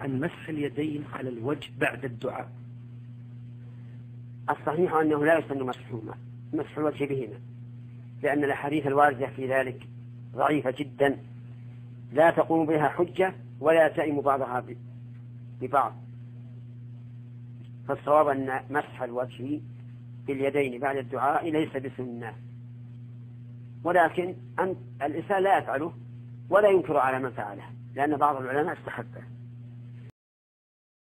عن مسح اليدين على الوجه بعد الدعاء؟ الصحيح أنه لا يسن مسح الوجه بهما، لأن الأحاديث الواردة في ذلك ضعيفة جدا لا تقوم بها حجة ولا يلتئم بعضها ببعض. فالصواب أن مسح الوجه باليدين بعد الدعاء ليس بسنة، ولكن الإنسان لا يفعله ولا ينكر على من فعله، لأن بعض العلماء استحبه.